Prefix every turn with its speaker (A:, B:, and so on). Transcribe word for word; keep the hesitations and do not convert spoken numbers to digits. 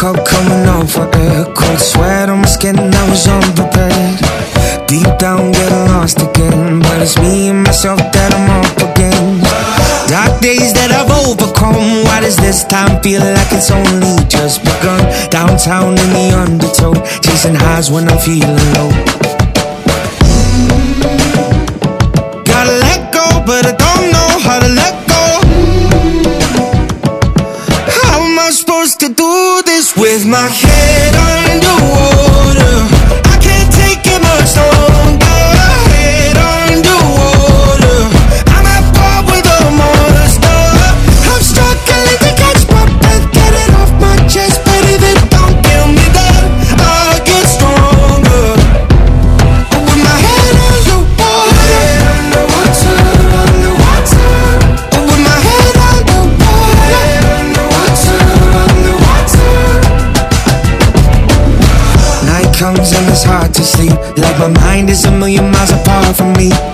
A: cup coming over air, cold sweat on my skin, I was unprepared. Deep down getting lost again, but it's me and myself that I'm up against. Dark days that I've overcome, why does this time feel like it's only just begun? Downtown in the undertow, chasing highs when I'm feeling low. Gotta let go, but I don't know how to let go. How am I supposed to do this with my head underwater? I can't take it much longer. Head underwater, I'm at war with a monster. I'm struggling to catch my breath, get it off my chest, but if it don't kill me then I'll get stronger. With my head underwater, head underwater, underwater. With my head underwater, head underwater, underwater. Night comes and it's hard to sleep, like my mind is a million miles apart from me.